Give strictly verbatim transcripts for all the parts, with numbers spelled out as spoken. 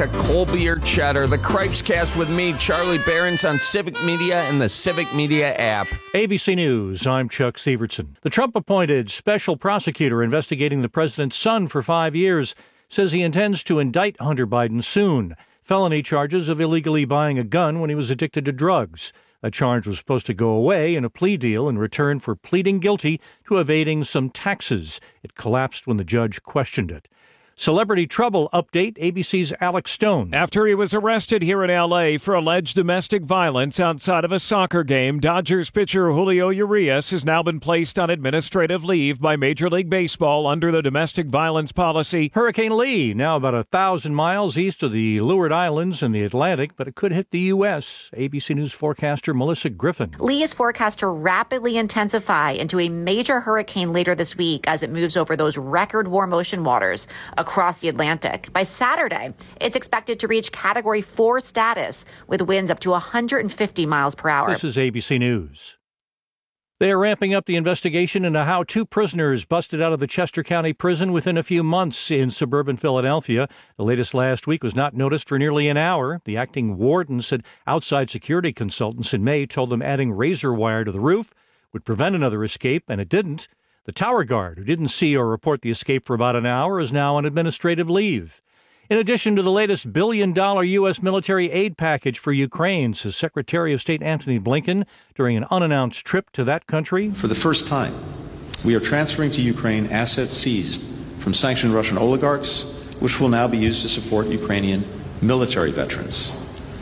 like a Colby or Cheddar. The Cripes Cast with me, Charlie Behrens, on Civic Media and the Civic Media app. A B C News, I'm Chuck Severson. The Trump-appointed special prosecutor investigating the president's son for five years says he intends to indict Hunter Biden soon. Felony charges of illegally buying a gun when he was addicted to drugs. That charge was supposed to go away in a plea deal in return for pleading guilty to evading some taxes. It collapsed when the judge questioned it. Celebrity trouble update, A B C's Alex Stone. After he was arrested here in L A for alleged domestic violence outside of a soccer game, Dodgers pitcher Julio Urias has now been placed on administrative leave by Major League Baseball under the domestic violence policy. Hurricane Lee, now about a thousand miles east of the Leeward Islands in the Atlantic, but it could hit the U S. A B C News forecaster Melissa Griffin. Lee is forecast to rapidly intensify into a major hurricane later this week as it moves over those record warm ocean waters across the Atlantic. By Saturday, it's expected to reach Category four status with winds up to one hundred fifty miles per hour. This is A B C News. They are ramping up the investigation into how two prisoners busted out of the Chester County Prison within a few months in suburban Philadelphia. The latest last week was not noticed for nearly an hour. The acting warden said outside security consultants in May told them adding razor wire to the roof would prevent another escape, and it didn't. The tower guard, who didn't see or report the escape for about an hour, is now on administrative leave. In addition to the latest billion-dollar U S military aid package for Ukraine, says Secretary of State Antony Blinken during an unannounced trip to that country. For the first time, we are transferring to Ukraine assets seized from sanctioned Russian oligarchs, which will now be used to support Ukrainian military veterans.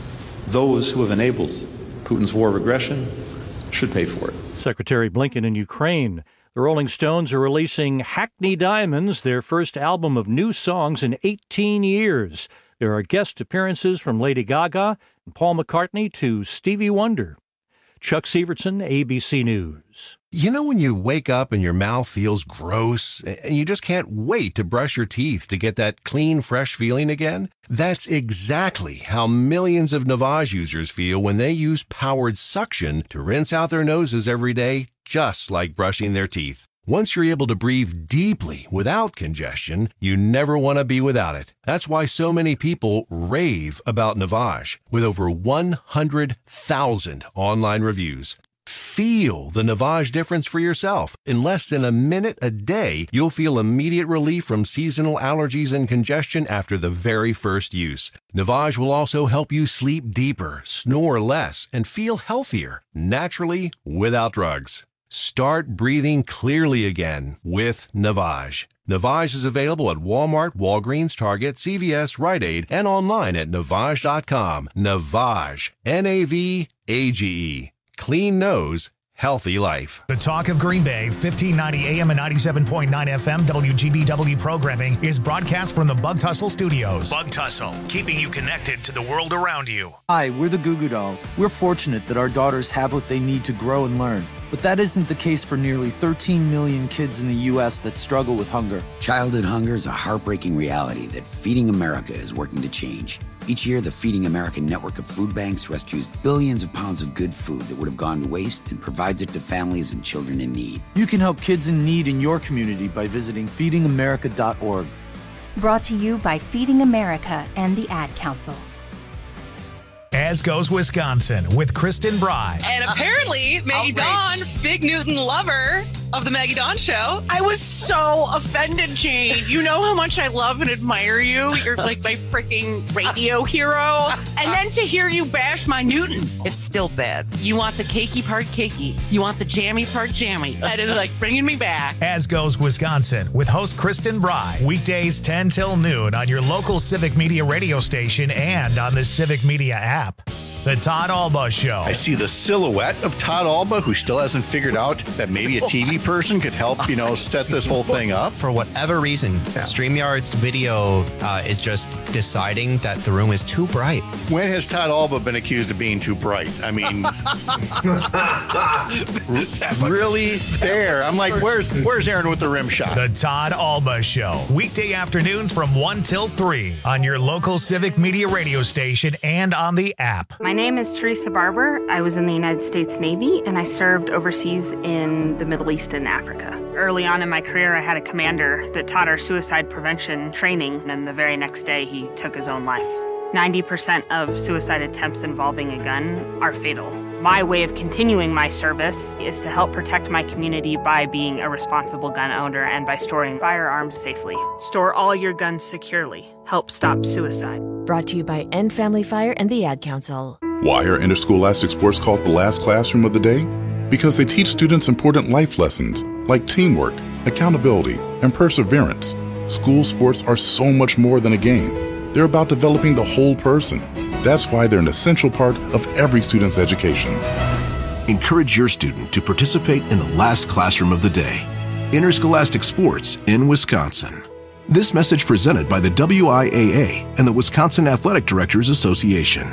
Those who have enabled Putin's war of aggression should pay for it. Secretary Blinken in Ukraine. The Rolling Stones are releasing Hackney Diamonds, their first album of new songs in eighteen years. There are guest appearances from Lady Gaga and Paul McCartney to Stevie Wonder. Chuck Severson, A B C News. You know when you wake up and your mouth feels gross and you just can't wait to brush your teeth to get that clean, fresh feeling again? That's exactly how millions of Navage users feel when they use powered suction to rinse out their noses every day, just like brushing their teeth. Once you're able to breathe deeply without congestion, you never want to be without it. That's why so many people rave about Navage, with over one hundred thousand online reviews. Feel the Navage difference for yourself. In less than a minute a day, you'll feel immediate relief from seasonal allergies and congestion after the very first use. Navage will also help you sleep deeper, snore less, and feel healthier, naturally, without drugs. Start breathing clearly again with Navage. Navage is available at Walmart, Walgreens, Target, C V S, Rite Aid, and online at Navage dot com. Navage. N A V A G E. Clean nose, healthy life. The Talk of Green Bay, fifteen ninety A M and ninety-seven point nine F M W G B W programming is broadcast from the Bug Tussle Studios. Bug Tussle, keeping you connected to the world around you. Hi, we're the Goo Goo Dolls. We're fortunate that our daughters have what they need to grow and learn. But that isn't the case for nearly thirteen million kids in the U S that struggle with hunger. Childhood hunger is a heartbreaking reality that Feeding America is working to change. Each year, the Feeding America network of food banks rescues billions of pounds of good food that would have gone to waste and provides it to families and children in need. You can help kids in need in your community by visiting feeding america dot org. Brought to you by Feeding America and the Ad Council. As Goes Wisconsin with Kristen Bry. And apparently, Maggie Dawn, Big Newton lover of the Maggie Dawn Show. I was so offended, Jane. You know how much I love and admire you. You're like my freaking radio hero. And then to hear you bash my Newton. It's still bad. You want the cakey part cakey. You want the jammy part jammy. That is like bringing me back. As Goes Wisconsin with host Kristen Bry. Weekdays ten till noon on your local Civic Media radio station and on the Civic Media app. The Todd Alba Show. I see the silhouette of Todd Alba, who still hasn't figured out that maybe a T V person could help, you know, set this whole thing up. For whatever reason, yeah. StreamYard's video uh, is just deciding that the room is too bright. When has Todd Alba been accused of being too bright? I mean, really there. I'm like, where's where's Aaron with the rim shot? The Todd Alba Show. Weekday afternoons from one till three on your local Civic Media radio station and on the app. My name is Teresa Barber. I was in the United States Navy, and I served overseas in the Middle East and Africa. Early on in my career, I had a commander that taught our suicide prevention training, and the very next day, he took his own life. ninety percent of suicide attempts involving a gun are fatal. My way of continuing my service is to help protect my community by being a responsible gun owner and by storing firearms safely. Store all your guns securely. Help stop suicide. Brought to you by End Family Fire and the Ad Council. Why are interscholastic sports called the last classroom of the day? Because they teach students important life lessons like teamwork, accountability, and perseverance. School sports are so much more than a game. They're about developing the whole person. That's why they're an essential part of every student's education. Encourage your student to participate in the last classroom of the day. Interscholastic sports in Wisconsin. This message presented by the W I A A and the Wisconsin Athletic Directors Association.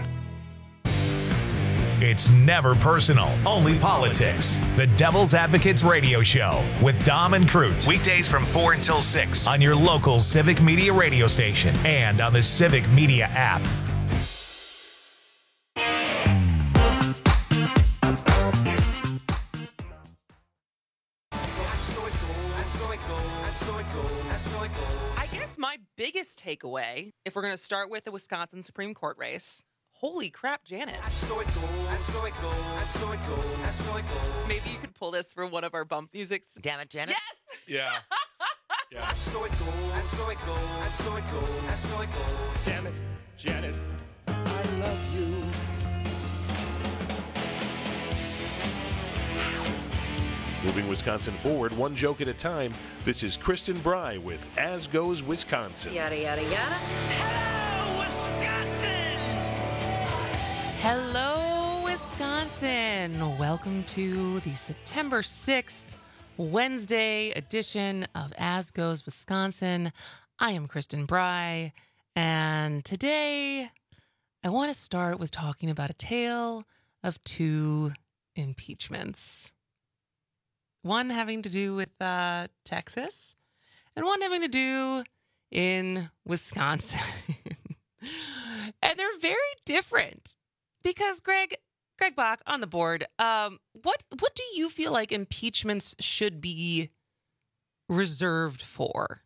It's never personal, only politics. The Devil's Advocates Radio Show with Dom and Crute. Weekdays from four until six on your local Civic Media radio station and on the Civic Media app. I guess my biggest takeaway, if we're going to start with the Wisconsin Supreme Court race, holy crap, Janet. Maybe you could pull this for one of our bump musics. Damn it, Janet. Yes! Yeah. Yeah. Damn it, Janet, I love you. Moving Wisconsin forward, one joke at a time. This is Kristen Bry with As Goes Wisconsin. Yada, yada, yada. Hello, Wisconsin! Hello, Wisconsin! Welcome to the September sixth, Wednesday edition of As Goes Wisconsin. I am Kristen Bry, and today I want to start with talking about a tale of two impeachments. One having to do with uh, Texas, and one having to do in Wisconsin. And they're very different because Greg, Greg Bach on the board. Um, what what do you feel like impeachments should be reserved for?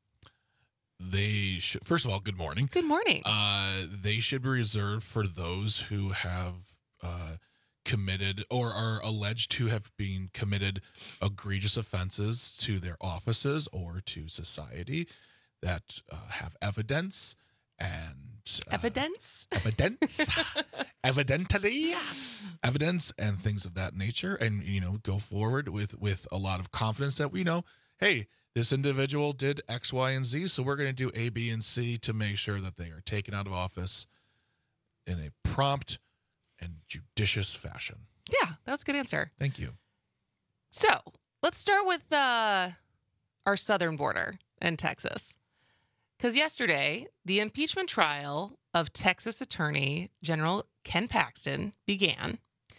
They should. First of all, good morning. Good morning. Uh, they should be reserved for those who have uh, committed or are alleged to have been committed egregious offenses to their offices or to society that uh, have evidence and uh, evidence, evidence, evidently, evidence, and things of that nature, and you know, go forward with with a lot of confidence that we know, hey, this individual did X, Y, and Z, so we're going to do A, B, and C to make sure that they are taken out of office in a prompt and judicious fashion. Yeah, that was a good answer. Thank you. So let's start with uh, our southern border in Texas. Because yesterday, the impeachment trial of Texas Attorney General Ken Paxton began.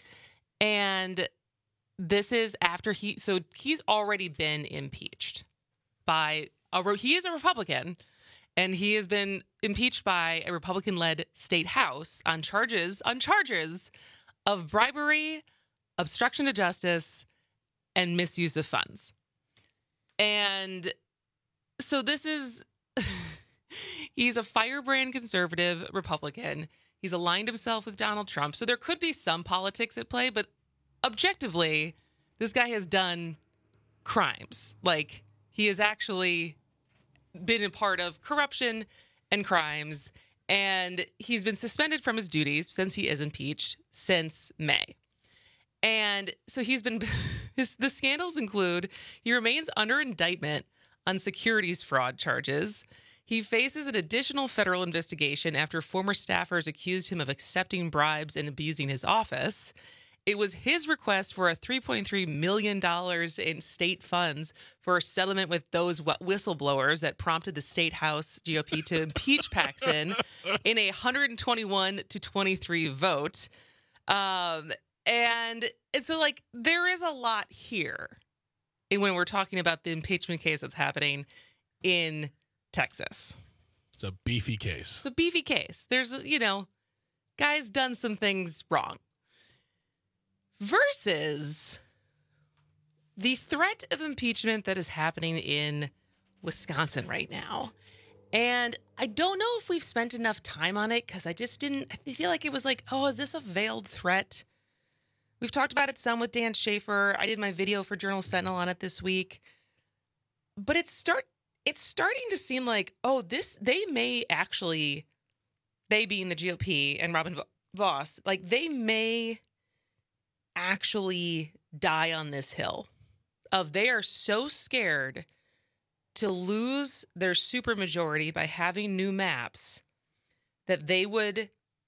And this is after he, so he's already been impeached by, a, he is a Republican, and he has been impeached by a Republican-led state house on charges, on charges of bribery, obstruction to justice, and misuse of funds. And so this is, he's a firebrand conservative Republican. He's aligned himself with Donald Trump. So there could be some politics at play, but objectively, this guy has done crimes. Like, he has actually been a part of corruption and crimes, and he's been suspended from his duties since he is impeached since May. And so he's been, his, the scandals include, he remains under indictment on securities fraud charges. He faces an additional federal investigation after former staffers accused him of accepting bribes and abusing his office. It was his request for a three point three million dollars in state funds for a settlement with those whistleblowers that prompted the state House G O P to impeach Paxton in a one hundred twenty-one to twenty-three vote. Um, and, and so, like, there is a lot here when we're talking about the impeachment case that's happening in Texas. It's a beefy case. It's a beefy case. There's, you know, guy's done some things wrong. Versus the threat of impeachment that is happening in Wisconsin right now. And I don't know if we've spent enough time on it because I just didn't, I feel like it was like, oh, is this a veiled threat? We've talked about it some with Dan Schaefer. I did my video for Journal Sentinel on it this week. But it's start it's starting to seem like, oh, this, they may actually, they being the G O P and Robin Vos, like they may actually die on this hill of they are so scared to lose their supermajority by having new maps that they would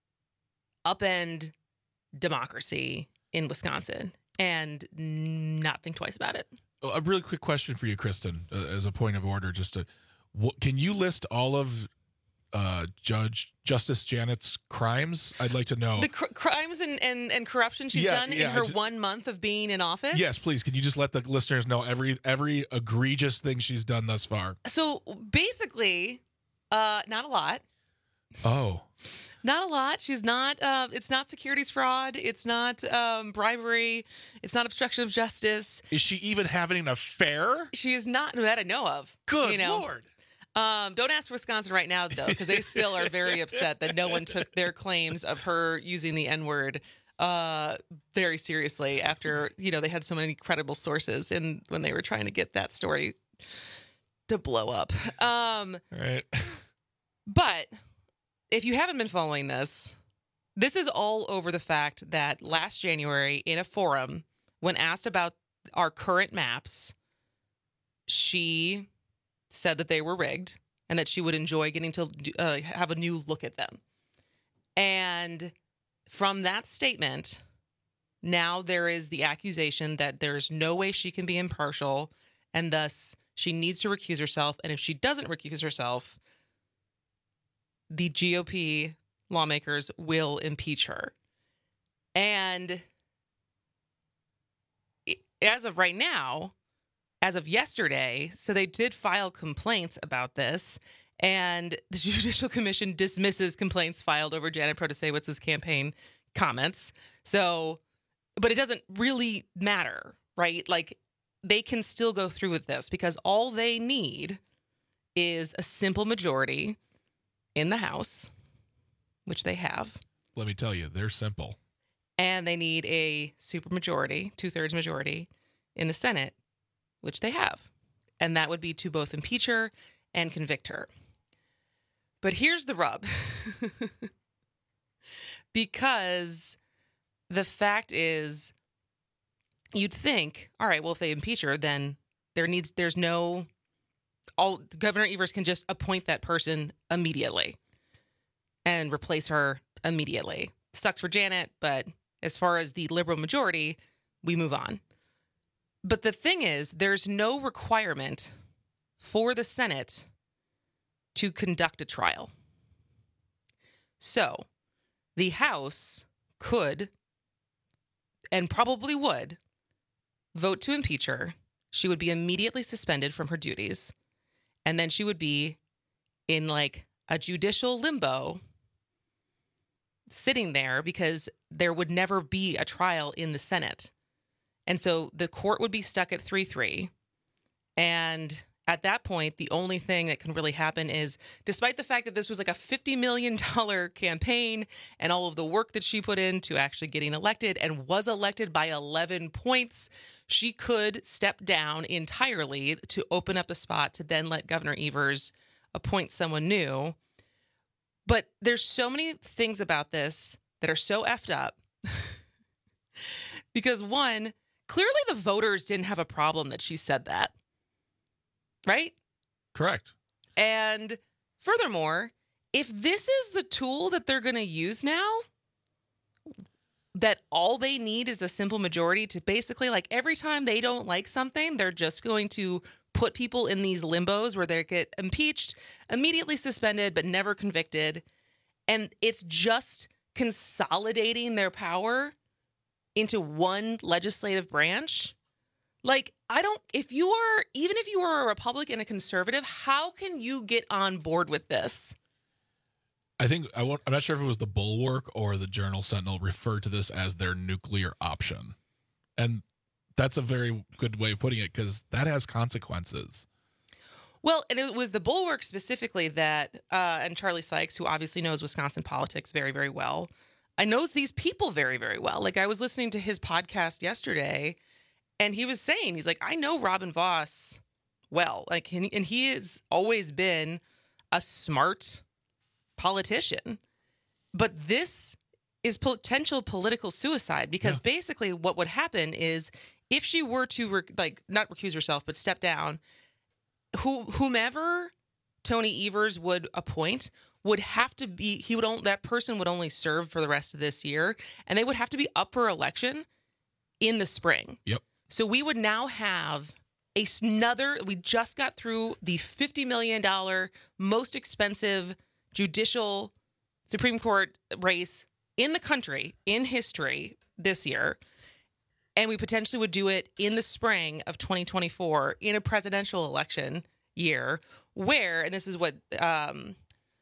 upend democracy in Wisconsin and not think twice about it. A really quick question for you, Kristen, uh, as a point of order, just to, what, can you list all of uh, Judge Justice Janet's crimes? I'd like to know. The cr- crimes and, and, and corruption she's Yeah, done yeah, in her I just- one month of being in office? Yes, please. Can you just let the listeners know every every egregious thing she's done thus far? So basically, uh, not a lot. Oh. Not a lot. She's not, uh, it's not securities fraud. It's not um, bribery. It's not obstruction of justice. Is she even having an affair? She is not, that I know of. Good you know? Lord. Um, don't ask Wisconsin right now, though, because they still are very upset that no one took their claims of her using the N-word uh, very seriously after, you know, they had so many credible sources in when they were trying to get that story to blow up. Um, All right. But if you haven't been following this, this is all over the fact that last January in a forum, when asked about our current maps, she said that they were rigged and that she would enjoy getting to uh, have a new look at them. And from that statement, now there is the accusation that there's no way she can be impartial, and thus she needs to recuse herself. And if she doesn't recuse herself, the G O P lawmakers will impeach her. And as of right now, as of yesterday, so they did file complaints about this, and the Judicial Commission dismisses complaints filed over Janet Protasewicz's campaign comments. So, but it doesn't really matter, right? Like, they can still go through with this because all they need is a simple majority in the House, which they have. Let me tell you, they're simple. And they need a supermajority, two-thirds majority in the Senate, which they have. And that would be to both impeach her and convict her. But here's the rub. Because the fact is, you'd think, all right, well, if they impeach her, then there needs, there's no, all Governor Evers can just appoint that person immediately and replace her immediately. Sucks for Janet, but as far as the liberal majority, we move on. But the thing is, there's no requirement for the Senate to conduct a trial. So the House could, and probably would, vote to impeach her. She would be immediately suspended from her duties. And then she would be in like a judicial limbo, sitting there because there would never be a trial in the Senate. And so the court would be stuck at three three. And at that point, the only thing that can really happen is, despite the fact that this was like a fifty million dollars campaign and all of the work that she put into actually getting elected and was elected by eleven points, she could step down entirely to open up a spot to then let Governor Evers appoint someone new. But there's so many things about this that are so effed up. Because one, clearly the voters didn't have a problem that she said that. Right? Correct. And furthermore, if this is the tool that they're going to use now, that all they need is a simple majority to basically, like, every time they don't like something, they're just going to put people in these limbos where they get impeached, immediately suspended, but never convicted. And it's just consolidating their power into one legislative branch. Like, I don't, if you are, even if you are a Republican, a conservative, how can you get on board with this? I think, I won't, I'm not sure if it was the Bulwark or the Journal Sentinel referred to this as their nuclear option. And that's a very good way of putting it, because that has consequences. Well, and it was the Bulwark specifically that, uh, and Charlie Sykes, who obviously knows Wisconsin politics very, very well, I knows these people very, very well. Like, I was listening to his podcast yesterday, and he was saying, he's like, I know Robin Vos well. Like, and, and he has always been a smart politician. But this is potential political suicide, because yeah. basically what would happen is if she were to, rec- like, not recuse herself, but step down, Who, whomever Tony Evers would appoint would have to be, he would only, that person would only serve for the rest of this year, and they would have to be up for election in the spring. Yep. So we would now have a, another, we just got through the fifty million dollars most expensive judicial Supreme Court race in the country, in history this year. And we potentially would do it in the spring of twenty twenty-four in a presidential election year where, and this is what um,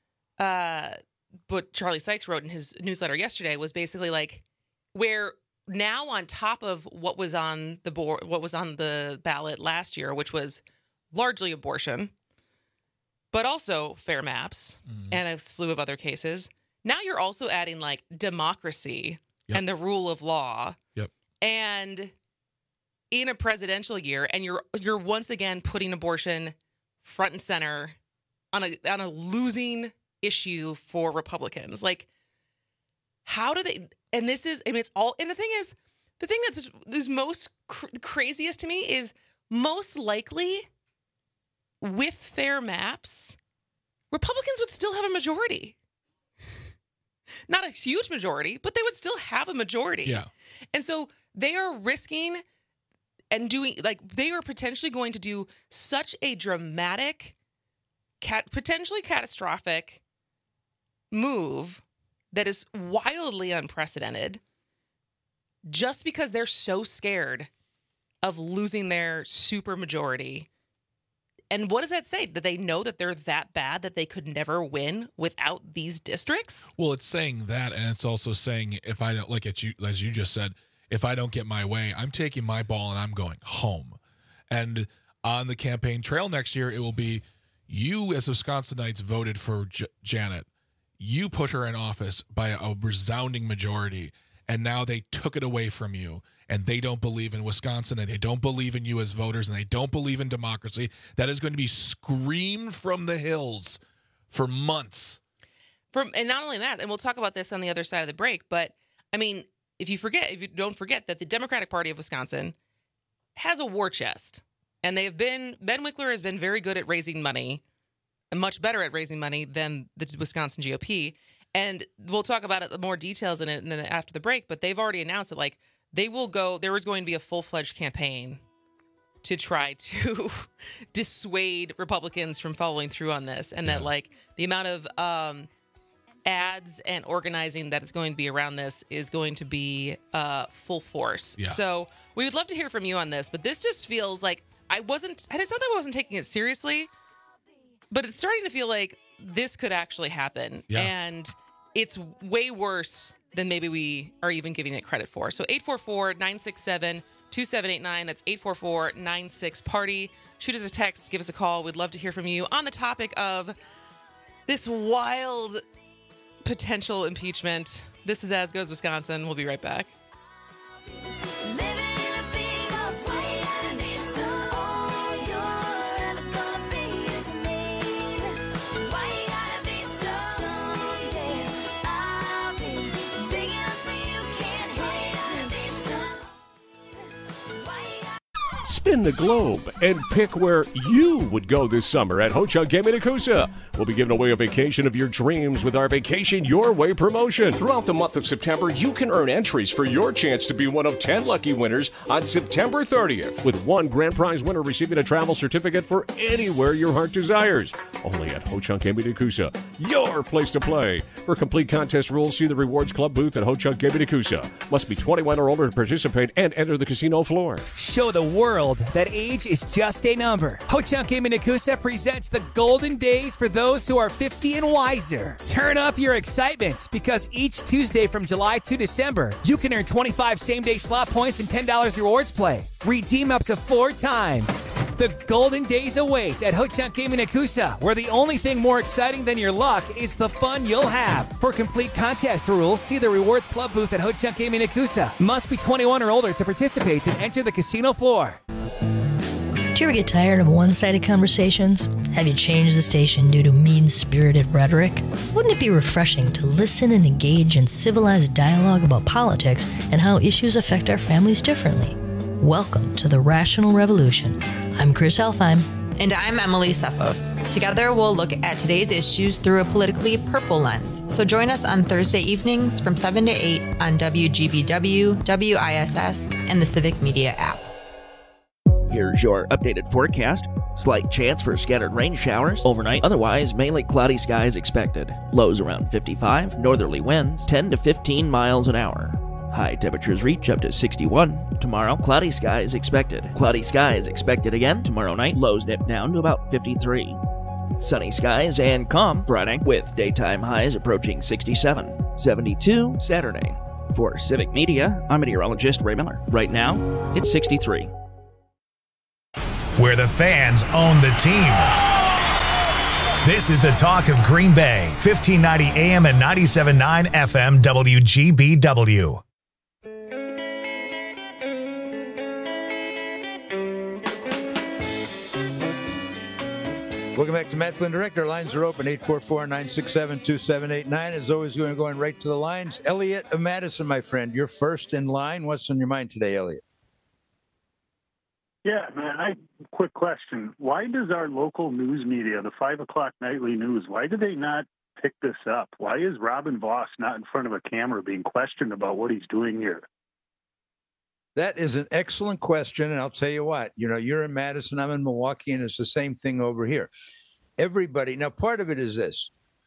uh, what Charlie Sykes wrote in his newsletter yesterday, was basically like where now on top of what was on the board, what was on the ballot last year, which was largely abortion, but also fair maps mm-hmm. and a slew of other cases. Now you're also adding like democracy yep. and the rule of law. Yep. And in a presidential year, and you're you're once again putting abortion front and center on a on a losing issue for Republicans. Like, how do they? And this is, I mean, it's all. And the thing is, the thing that's is most cr- craziest to me is most likely with fair maps, Republicans would still have a majority. Not a huge majority, but they would still have a majority. Yeah. And so they are risking and doing, like, they are potentially going to do such a dramatic, cat, potentially catastrophic move that is wildly unprecedented just because they're so scared of losing their supermajority. And what does that say? That they know that they're that bad that they could never win without these districts? Well, it's saying that, and it's also saying if I don't, like it, you, as you just said, if I don't get my way, I'm taking my ball and I'm going home. And on the campaign trail next year, it will be you as Wisconsinites voted for J- Janet. You put her in office by a resounding majority, and now they took it away from you. And they don't believe in Wisconsin, and they don't believe in you as voters, and they don't believe in democracy. That is going to be screamed from the hills for months. From and not only that, and we'll talk about this on the other side of the break, but I mean, if you forget, if you don't forget that the Democratic Party of Wisconsin has a war chest, and they have been, Ben Wickler has been very good at raising money, and much better at raising money than the Wisconsin G O P. And we'll talk about it, more details in it after the break, but they've already announced that, like, they will go, there is going to be a full-fledged campaign to try to dissuade Republicans from following through on this. And yeah. that, like, the amount of um, ads and organizing that is going to be around this is going to be uh, full force. Yeah. So we would love to hear from you on this, but this just feels like I wasn't, it's not that I wasn't taking it seriously, but it's starting to feel like this could actually happen. Yeah. And it's way worse than maybe we are even giving it credit for. So eight four four, nine six seven, two seven eight nine. That's eight four four, nine six, party. Shoot us a text. Give us a call. We'd love to hear from you on the topic of this wild potential impeachment. This is As Goes Wisconsin. We'll be right back. Spin the globe and pick where you would go this summer at Ho-Chunk Gaming Nakusa. We'll be giving away a vacation of your dreams with our Vacation Your Way promotion. Throughout the month of September, you can earn entries for your chance to be one of ten lucky winners on September thirtieth, with one grand prize winner receiving a travel certificate for anywhere your heart desires. Only at Ho-Chunk Gaming Nakusa, your place to play. For complete contest rules, see the Rewards Club booth at Ho-Chunk Gaming Nakusa. Must be twenty-one or older to participate and enter the casino floor. Show the world that age is just a number. Ho-Chunk Gaming Nakusa presents the golden days for those who are fifty and wiser. Turn up your excitement, because each Tuesday from July to December, you can earn twenty-five same-day slot points and ten dollars rewards play. Redeem up to four times. The golden days await at Ho-Chunk Gaming Nakusa, where the only thing more exciting than your luck is the fun you'll have. For complete contest rules, see the Rewards Club booth at Ho-Chunk Gaming Nakusa. Must be twenty-one or older to participate and enter the casino floor. Do you ever get tired of one-sided conversations? Have you changed the station due to mean-spirited rhetoric? Wouldn't it be refreshing to listen and engage in civilized dialogue about politics and how issues affect our families differently? Welcome to the Rational Revolution. I'm Chris Elfheim. And I'm Emily Sefos. Together, we'll look at today's issues through a politically purple lens. So join us on Thursday evenings from seven to eight on W G B W, W I S S, and the Civic Media app. Here's your updated forecast. Slight chance for scattered rain showers overnight. Otherwise, mainly cloudy skies expected. Lows around fifty-five. Northerly winds ten to fifteen miles an hour. High temperatures reach up to sixty-one. Tomorrow, cloudy skies expected. Cloudy skies expected again tomorrow night. Lows dip down to about fifty-three. Sunny skies and calm Friday with daytime highs approaching sixty-seven. seventy-two Saturday. For Civic Media, I'm meteorologist Ray Miller. Right now, it's sixty-three. Where the fans own the team. This is the talk of Green Bay, fifteen ninety A M and ninety-seven point nine F M W G B W. Welcome back to Matt Flynn Direct. Our lines are open, eight four four, nine six seven, two seven eight nine. As always, we're going right to the lines. Elliot of Madison, my friend, you're first in line. What's on your mind today, Elliot? Yeah, man, I quick question. Why does our local news media, the five o'clock nightly news, why do they not pick this up? Why is Robin Voss not in front of a camera being questioned about what he's doing here? That is an excellent question, and I'll tell you what. You know, you're in Madison, I'm in Milwaukee, and it's the same thing over here. Everybody, now part of it is this.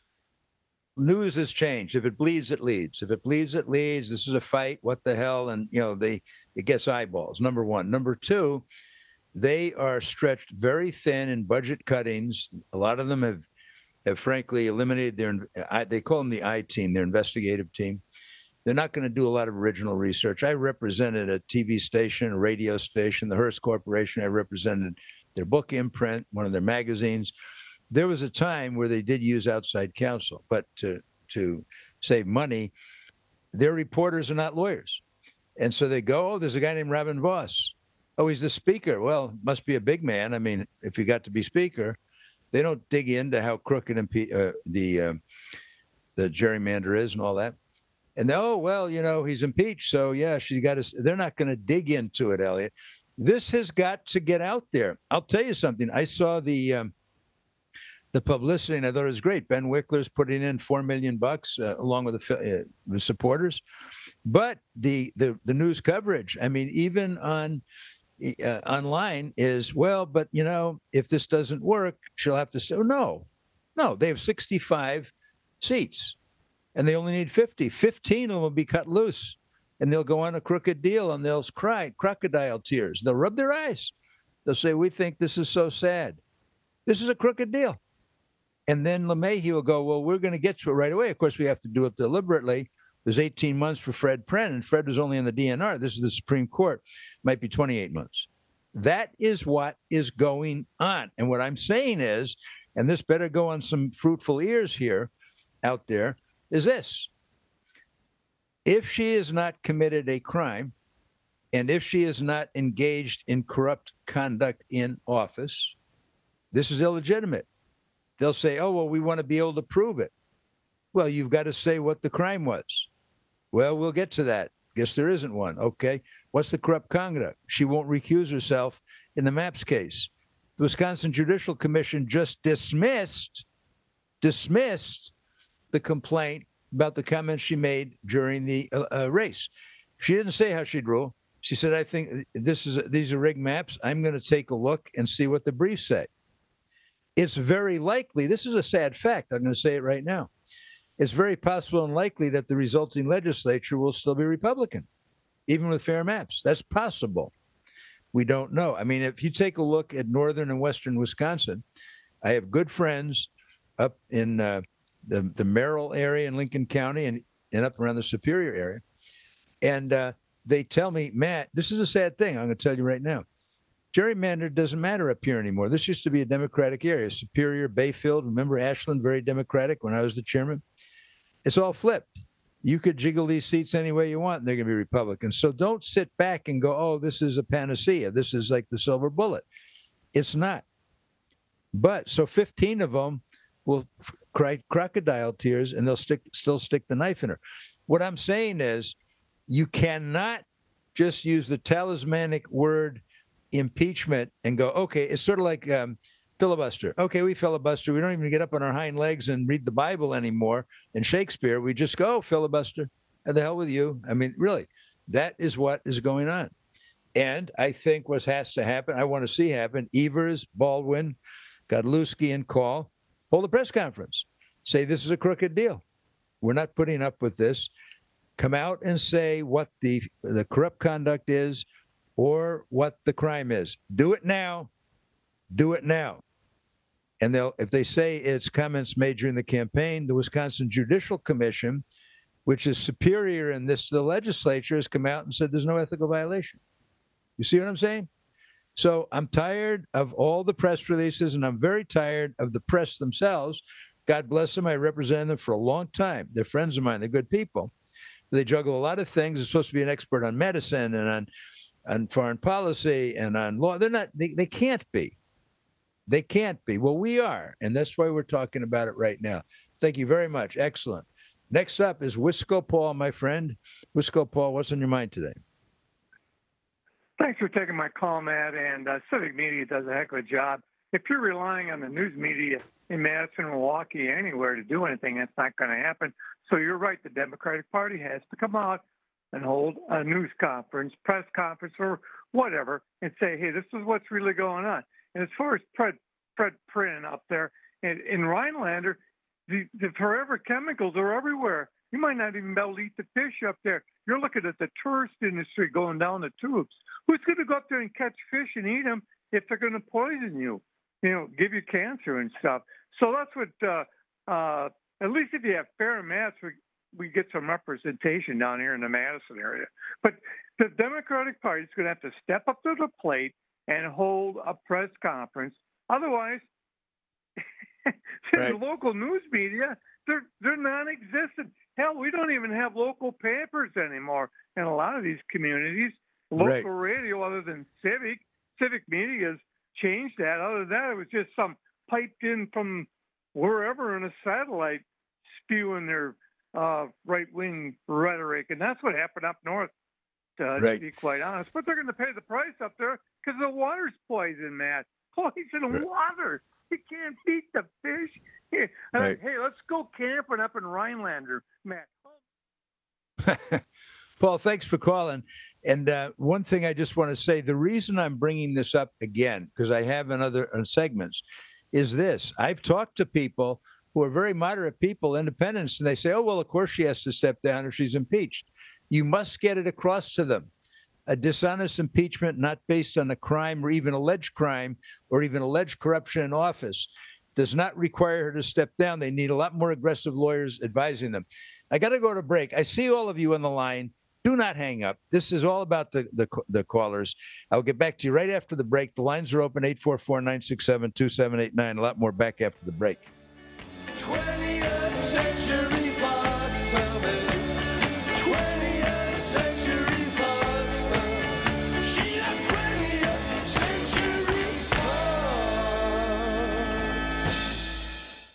News has changed. If it bleeds, it leads. If it bleeds, it leads. This is a fight. What the hell? And, you know, they it gets eyeballs, number one. Number two, they are stretched very thin in budget cuttings. A lot of them have, have frankly, eliminated their, they call them the I team, their investigative team. They're not going to do a lot of original research. I represented a T V station, a radio station, the Hearst Corporation. I represented their book imprint, one of their magazines. There was a time where they did use outside counsel, but to to save money, their reporters are not lawyers. And so they go, oh, there's a guy named Robin Voss. Oh, he's the speaker. Well, must be a big man. I mean, if he got to be speaker, they don't dig into how crooked impe- uh, the uh, the gerrymander is and all that. And oh, well, you know, he's impeached. So, yeah, she's got to, they're not going to dig into it, Elliot. This has got to get out there. I'll tell you something. I saw the um, the publicity, and I thought it was great. Ben Wickler's putting in four million bucks uh, along with the, uh, the supporters. But the, the the news coverage, I mean, even on uh, online is, well, but, you know, if this doesn't work, she'll have to say, oh, no, no, they have sixty-five seats. And they only need fifty. fifteen of them will be cut loose. And they'll go on a crooked deal and they'll cry crocodile tears. They'll rub their eyes. They'll say, we think this is so sad. This is a crooked deal. And then LeMahieu will go, well, we're going to get to it right away. Of course, we have to do it deliberately. There's eighteen months for Fred Prenn, and Fred was only in the D N R. This is the Supreme Court. Might be twenty-eight months. That is what is going on. And what I'm saying is, and this better go on some fruitful ears here out there, is this. If she has not committed a crime, and if she is not engaged in corrupt conduct in office, this is illegitimate. They'll say, oh, well, we want to be able to prove it. Well, you've got to say what the crime was. Well, we'll get to that. Guess there isn't one. Okay. What's the corrupt conduct? She won't recuse herself in the MAPS case. The Wisconsin Judicial Commission just dismissed, dismissed the complaint about the comments she made during the uh, uh, race. She didn't say how she'd rule. She said, I think this is these are rigged maps. I'm going to take a look and see what the briefs say. It's very likely, this is a sad fact, I'm going to say it right now. It's very possible and likely that the resulting legislature will still be Republican, even with fair maps. That's possible. We don't know. I mean, if you take a look at northern and western Wisconsin, I have good friends up in uh, the, the Merrill area in Lincoln County and, and up around the Superior area. And uh, they tell me, Matt, this is a sad thing. I'm going to tell you right now. Gerrymander doesn't matter up here anymore. This used to be a Democratic area. Superior, Bayfield. Remember Ashland, very Democratic when I was the chairman? It's all flipped. You could jiggle these seats any way you want, and they're going to be Republicans. So don't sit back and go, oh, this is a panacea. This is like the silver bullet. It's not. But so fifteen of them will cry crocodile tears, and they'll stick, still stick the knife in her. What I'm saying is you cannot just use the talismanic word impeachment and go, okay, it's sort of like um, filibuster. Okay, we filibuster. We don't even get up on our hind legs and read the Bible anymore and Shakespeare. We just go, oh, filibuster. And the hell with you. I mean, really, that is what is going on. And I think what has to happen, I want to see happen, Evers, Baldwin, Godlewski, and Call, hold a press conference. Say this is a crooked deal. We're not putting up with this. Come out and say what the the corrupt conduct is or what the crime is. Do it now. Do it now. And they'll, if they say it's comments made during the campaign, the Wisconsin Judicial Commission, which is superior in this to the legislature, has come out and said there's no ethical violation. You see what I'm saying? So I'm tired of all the press releases, and I'm very tired of the press themselves. God bless them. I represented them for a long time. They're friends of mine. They're good people. They juggle a lot of things. They're supposed to be an expert on medicine and on, on foreign policy and on law. They're not. They, they can't be. They can't be. Well, we are, and that's why we're talking about it right now. Thank you very much. Excellent. Next up is Wisco Paul, my friend. Wisco Paul, what's on your mind today? Thanks for taking my call, Matt. And uh, Civic Media does a heck of a job. If you're relying on the news media in Madison, Milwaukee, anywhere to do anything, that's not going to happen. So you're right. The Democratic Party has to come out and hold a news conference, press conference, or whatever, and say, hey, this is what's really going on. And as far as Fred, Fred Prin up there in, in Rhinelander, the, the forever chemicals are everywhere. You might not even be able to eat the fish up there. You're looking at the tourist industry going down the tubes. Who's going to go up there and catch fish and eat them if they're going to poison you, you know, give you cancer and stuff? So that's what, uh, uh, at least if you have fair mass, we, we get some representation down here in the Madison area. But the Democratic Party is going to have to step up to the plate and hold a press conference. Otherwise, right. The local news media, they're they're non-existent. Hell, we don't even have local papers anymore in a lot of these communities. Local Right. radio, other than Civic, Civic Media has changed that. Other than that, it was just some piped in from wherever in a satellite spewing their uh, right-wing rhetoric, and that's what happened up north. Uh, Right. To be quite honest, but they're going to pay the price up there because the water's poison, Matt. Poison Right. water. You can't beat the fish. Hey, Right. hey, let's go camping up in Rhinelander, Matt. Paul, thanks for calling. And uh, one thing I just want to say, the reason I'm bringing this up again, because I have in other uh, segments, is this. I've talked to people who are very moderate people, independents, and they say, oh, well, of course she has to step down if she's impeached. You must get it across to them. A dishonest impeachment not based on a crime or even alleged crime or even alleged corruption in office does not require her to step down. They need a lot more aggressive lawyers advising them. I got to go to break. I see all of you on the line. Do not hang up. This is all about the, the, the callers. I'll get back to you right after the break. The lines are open, eight four four, nine six seven, two seven eight nine. A lot more back after the break. twentieth century fox family. twentieth century fox family. She a twentieth century fox.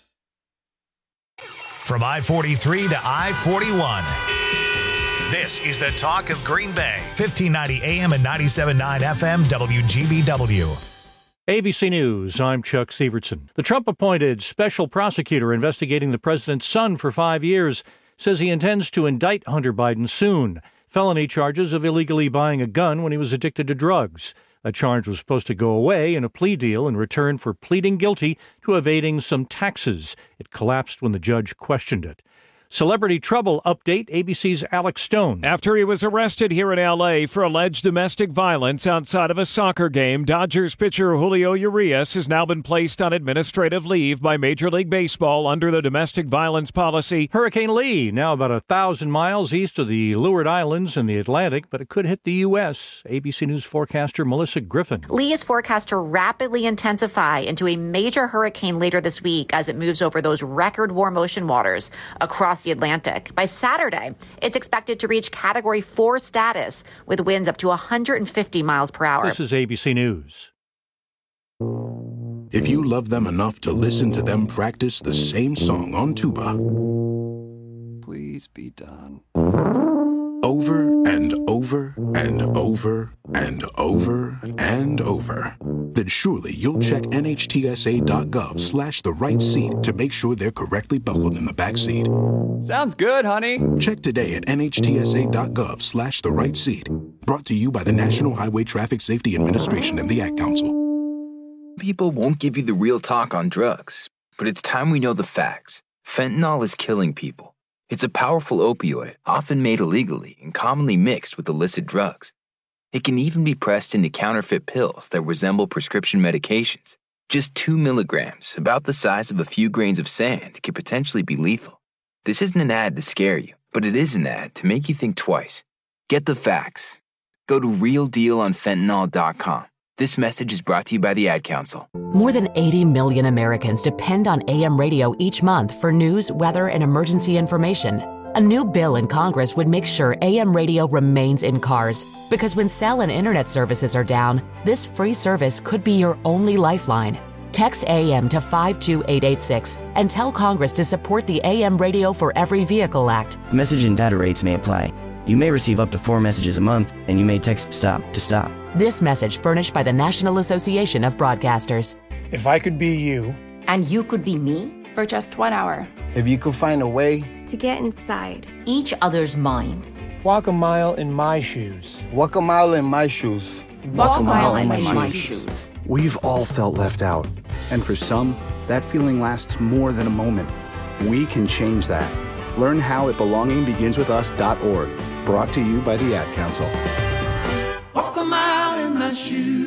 From I forty-three to I forty-one. This is the talk of Green Bay. fifteen ninety A M and ninety-seven point nine F M W G B W. A B C News, I'm Chuck Severson. The Trump-appointed special prosecutor investigating the president's son for five years says he intends to indict Hunter Biden soon. Felony charges of illegally buying a gun when he was addicted to drugs. A charge was supposed to go away in a plea deal in return for pleading guilty to evading some taxes. It collapsed when the judge questioned it. Celebrity trouble update, A B C's Alex Stone. After he was arrested here in L A for alleged domestic violence outside of a soccer game, Dodgers pitcher Julio Urias has now been placed on administrative leave by Major League Baseball under the domestic violence policy. Hurricane Lee, now about a thousand miles east of the Leeward Islands in the Atlantic, but it could hit the U S. A B C News forecaster Melissa Griffin. Lee is forecast to rapidly intensify into a major hurricane later this week as it moves over those record warm ocean waters across the Atlantic. By Saturday, it's expected to reach Category four status with winds up to one hundred fifty miles per hour. This is A B C News. If you love them enough to listen to them practice the same song on tuba, please be done. Over and over and over and over and over, then surely you'll check nhtsa.gov slash the right seat to make sure they're correctly buckled in the back seat. Sounds good, honey. Check today at nhtsa.gov slash the right seat. Brought to you by the National Highway Traffic Safety Administration and the Ad Council. People won't give you the real talk on drugs, but it's time we know the facts. Fentanyl is killing people. It's a powerful opioid, often made illegally and commonly mixed with illicit drugs. It can even be pressed into counterfeit pills that resemble prescription medications. Just two milligrams, about the size of a few grains of sand, could potentially be lethal. This isn't an ad to scare you, but it is an ad to make you think twice. Get the facts. Go to real deal on fentanyl dot com. This message is brought to you by the Ad Council. More than eighty million Americans depend on A M radio each month for news, weather, and emergency information. A new bill in Congress would make sure A M radio remains in cars, because when cell and internet services are down, this free service could be your only lifeline. Text A M to five two eight eight six and tell Congress to support the A M Radio for Every Vehicle Act. Message and data rates may apply. You may receive up to four messages a month, and you may text STOP to stop. This message furnished by the National Association of Broadcasters. If I could be you. And you could be me for just one hour. If you could find a way. To get inside each other's mind. Walk a mile in my shoes. Walk a mile in my shoes. Walk, Walk a mile, mile in, my, in my shoes. shoes. We've all felt left out. And for some, that feeling lasts more than a moment. We can change that. Learn how at belonging begins with us dot org. Brought to you by the Ad Council. Walk a mile in my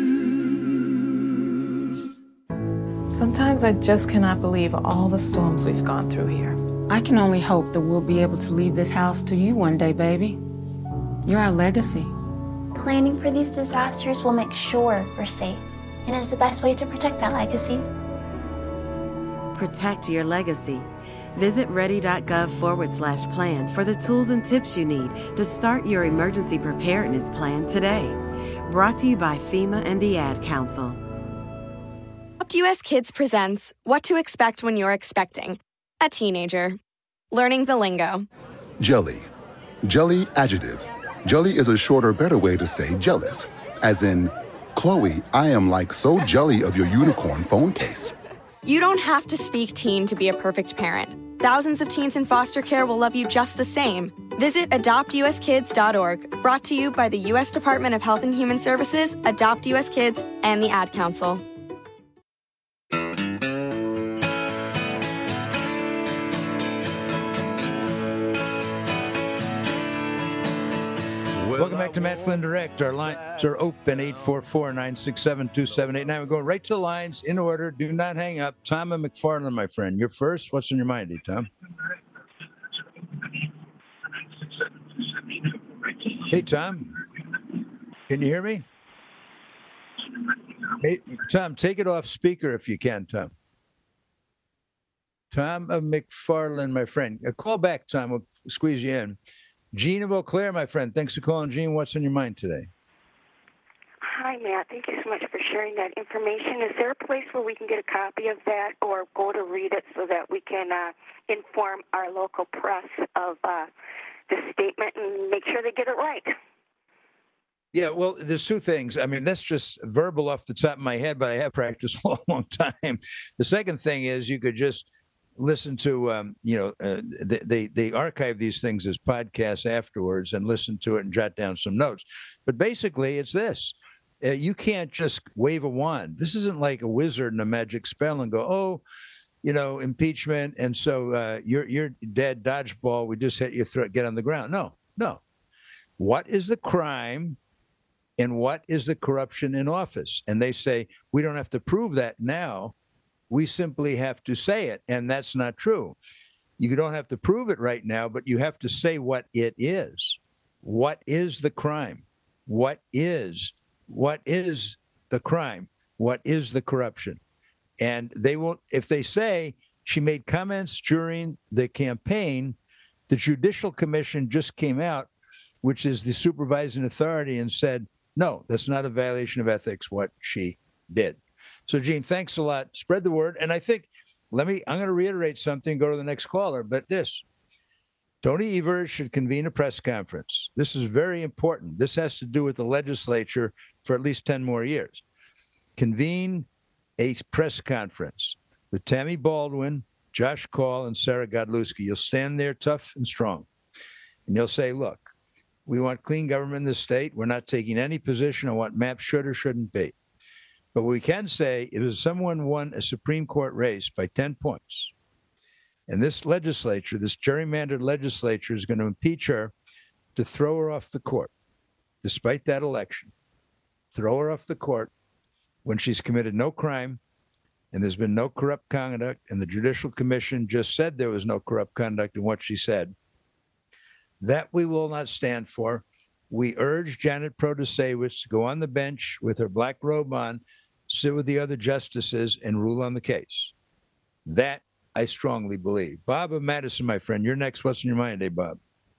shoes. Sometimes I just cannot believe all the storms we've gone through here. I can only hope that we'll be able to leave this house to you one day, baby. You're our legacy. Planning for these disasters will make sure we're safe, and is the best way to protect that legacy. Protect your legacy. Visit ready.gov forward slash plan for the tools and tips you need to start your emergency preparedness plan today. Brought to you by FEMA and the Ad Council. Adopt U S Kids presents What to Expect When You're Expecting a Teenager. Learning the lingo. Jelly. Jelly adjective. Jelly is a shorter, better way to say jealous. As in, Chloe, I am like so jelly of your unicorn phone case. You don't have to speak teen to be a perfect parent. Thousands of teens in foster care will love you just the same. Visit adopt u s kids dot org. Brought to you by the U S Department of Health and Human Services, Adopt U S Kids, and the Ad Council. Welcome back to Matt Flynn Direct. Our lines are open, eight four four, nine six seven, two seven eight nine. We're going right to the lines in order. Do not hang up. Tom and McFarland, my friend. You're first. What's on your mind, eh, Tom? Hey, Tom. Can you hear me? Hey, Tom, take it off speaker if you can, Tom. Tom of McFarland, my friend. A call back, Tom. We'll squeeze you in. Gene of Eau Claire, my friend. Thanks for calling, Gene. What's on your mind today? Hi, Matt. Thank you so much for sharing that information. Is there a place where we can get a copy of that or go to read it so that we can uh, inform our local press of uh, the statement and make sure they get it right? Yeah, well, there's two things. I mean, that's just verbal off the top of my head, but I have practiced for a long time. The second thing is you could just listen to, um, you know, uh, they, they they archive these things as podcasts afterwards and listen to it and jot down some notes. But basically, it's this. Uh, you can't just wave a wand. This isn't like a wizard and a magic spell and go, oh, you know, impeachment, and so uh, you're you're dead, dodgeball. We just hit your throat, get on the ground. No, no. What is the crime, and what is the corruption in office? And they say we don't have to prove that now. We simply have to say it, and that's not true. You don't have to prove it right now, but you have to say what it is. What is the crime? What is what is the crime? What is the corruption? And they won't, if they say she made comments during the campaign, the Judicial Commission just came out, which is the supervising authority, and said, no, that's not a violation of ethics, what she did. So, Gene, thanks a lot. Spread the word. And I think, let me, I'm going to reiterate something, go to the next caller, but this, Tony Evers should convene a press conference. This is very important. This has to do with the legislature for at least ten more years. Convene a press conference with Tammy Baldwin, Josh Call, and Sarah Godlewski. You'll stand there tough and strong. And you'll say, look, we want clean government in the state. We're not taking any position on what MAP should or shouldn't be. But we can say, if someone won a Supreme Court race by ten points, and this legislature, this gerrymandered legislature, is going to impeach her to throw her off the court, despite that election, throw her off the court when she's committed no crime and there's been no corrupt conduct, and the Judicial Commission just said there was no corrupt conduct in what she said, that we will not stand for. We urge Janet Protasewicz to go on the bench with her black robe on, sit with the other justices, and rule on the case. That I strongly believe. Bob of Madison, my friend, you're next. What's in your mind, eh, Bob?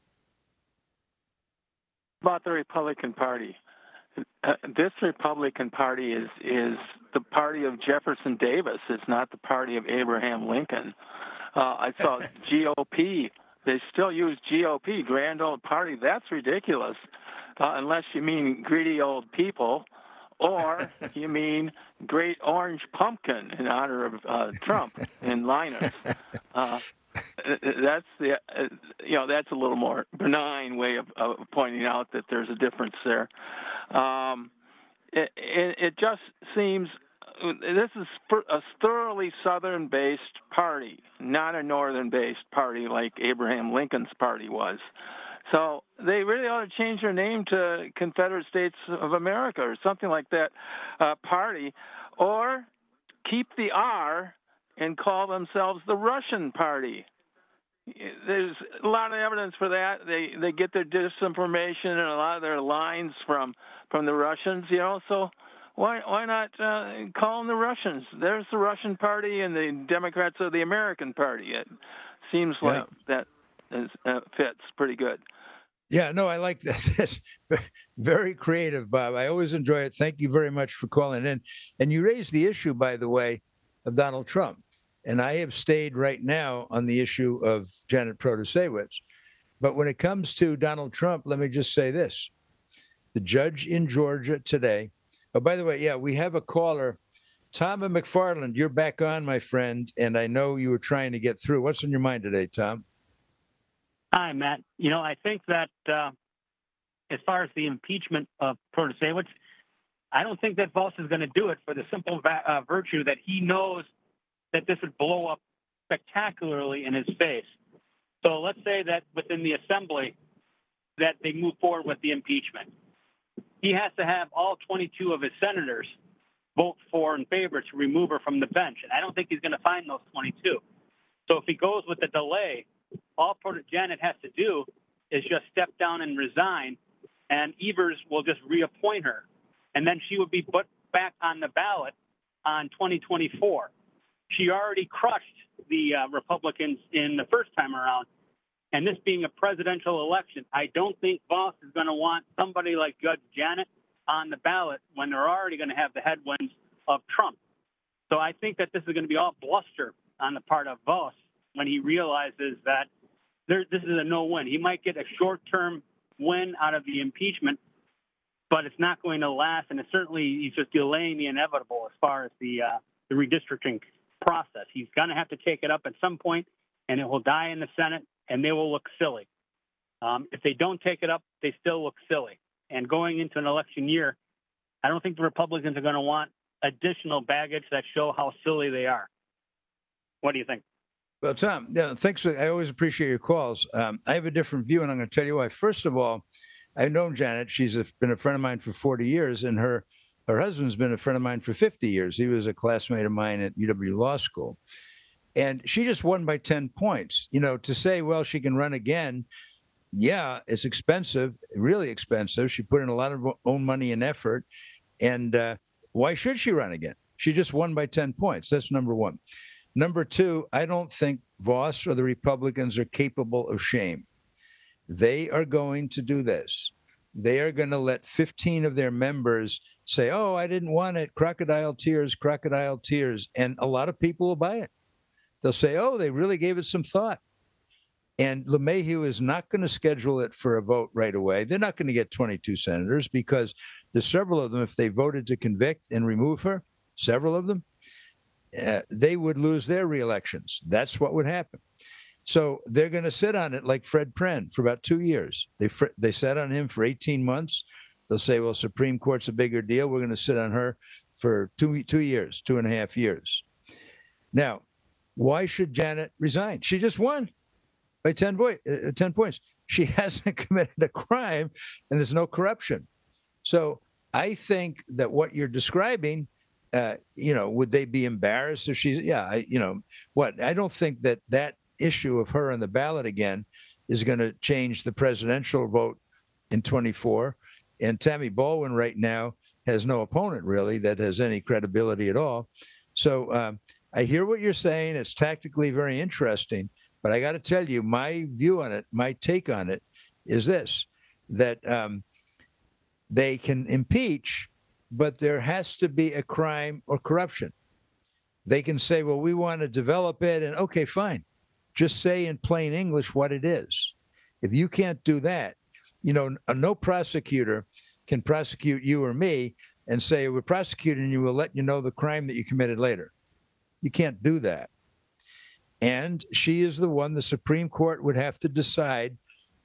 About the Republican Party. Uh, this Republican Party is is the party of Jefferson Davis. It's not the party of Abraham Lincoln. Uh, I saw G O P. They still use G O P, Grand Old Party. That's ridiculous, uh, unless you mean greedy old people, or you mean Great Orange Pumpkin in honor of uh, Trump in Linus. Uh, that's the uh, you know that's a little more benign way of, of pointing out that there's a difference there. Um, it, it, it just seems this is a thoroughly Southern-based party, not a Northern-based party like Abraham Lincoln's party was. So they really ought to change their name to Confederate States of America or something like that uh, party, or keep the R and call themselves the Russian Party. There's a lot of evidence for that. They they get their disinformation and a lot of their lines from from the Russians, you know. So why why not uh, call them the Russians? There's the Russian Party and the Democrats of the American Party. It seems like yeah. that is, uh, fits pretty good. Yeah, no, I like that. That's very creative, Bob. I always enjoy it. Thank you very much for calling in. And you raised the issue, by the way, of Donald Trump. And I have stayed right now on the issue of Janet Protasewicz. But when it comes to Donald Trump, let me just say this. The judge in Georgia today, oh, by the way, yeah, we have a caller. Tom and McFarland, you're back on, my friend. And I know you were trying to get through. What's on your mind today, Tom? Hi, Matt. You know, I think that uh, as far as the impeachment of Protasewicz, I don't think that Voss is going to do it for the simple va- uh, virtue that he knows that this would blow up spectacularly in his face. So let's say that within the assembly that they move forward with the impeachment. He has to have all twenty-two of his senators vote for in favor to remove her from the bench. And I don't think he's going to find those twenty-two. So if he goes with the delay, all Janet has to do is just step down and resign, and Evers will just reappoint her. And then she would be put back on the ballot on twenty twenty-four. She already crushed the uh, Republicans in the first time around. And this being a presidential election, I don't think Voss is going to want somebody like Judge Janet on the ballot when they're already going to have the headwinds of Trump. So I think that this is going to be all bluster on the part of Voss when he realizes that there, this is a no-win. He might get a short-term win out of the impeachment, but it's not going to last, and it certainly he's just delaying the inevitable as far as the uh, the redistricting process. He's going to have to take it up at some point, and it will die in the Senate, and they will look silly. Um, if they don't take it up, they still look silly. And going into an election year, I don't think the Republicans are going to want additional baggage that show how silly they are. What do you think? Well, Tom, yeah, thanks. For, I always appreciate your calls. Um, I have a different view, and I'm going to tell you why. First of all, I've known Janet. She's a, been a friend of mine for forty years, and her her husband's been a friend of mine for fifty years. He was a classmate of mine at U W Law School. And she just won by ten points. You know, to say, well, she can run again, yeah, it's expensive, really expensive. She put in a lot of own money and effort. And uh, why should she run again? She just won by ten points. That's number one. Number two, I don't think Vos or the Republicans are capable of shame. They are going to do this. They are going to let fifteen of their members say, oh, I didn't want it. Crocodile tears, crocodile tears. And a lot of people will buy it. They'll say, oh, they really gave it some thought. And LeMahieu is not going to schedule it for a vote right away. They're not going to get twenty-two senators because there's several of them, if they voted to convict and remove her, several of them, uh, they would lose their reelections. That's what would happen. So they're going to sit on it like Fred Pren for about two years. They they sat on him for eighteen months. They'll say, well, Supreme Court's a bigger deal. We're going to sit on her for two two years, two and a half years. Now, why should Janet resign? She just won by ten, boy, uh, ten points. She hasn't committed a crime, and there's no corruption. So I think that what you're describing, uh, you know, would they be embarrassed if she's, yeah, I, you know, what? I don't think that that issue of her on the ballot again is going to change the presidential vote in twenty-four. And Tammy Baldwin right now has no opponent really that has any credibility at all. So um, I hear what you're saying. It's tactically very interesting, but I got to tell you, my view on it, my take on it is this, that um, they can impeach, but there has to be a crime or corruption. They can say, well, we want to develop it, and okay, fine. Just say in plain English what it is. If you can't do that, you know, no prosecutor can prosecute you or me and say, we're prosecuting you, we'll let you know the crime that you committed later. You can't do that. And she is the one the Supreme Court would have to decide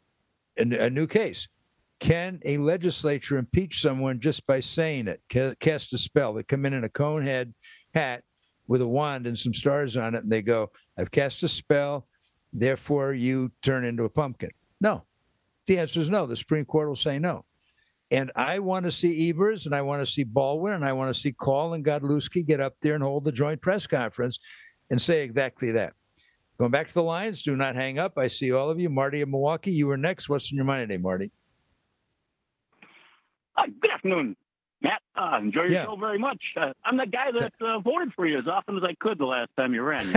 in a new case. Can a legislature impeach someone just by saying it, cast a spell? They come in in a cone head hat with a wand and some stars on it, and they go, I've cast a spell, therefore you turn into a pumpkin. No. The answer is no. The Supreme Court will say no. And I want to see Evers, and I want to see Baldwin, and I want to see Call and Godlewski get up there and hold the joint press conference and say exactly that. Going back to the lines, do not hang up. I see all of you. Marty of Milwaukee, you were next. What's in your mind today, Marty? Uh, good afternoon, Matt. Uh, enjoy your Yeah. show very much. Uh, I'm the guy that uh, voted for you as often as I could the last time you ran.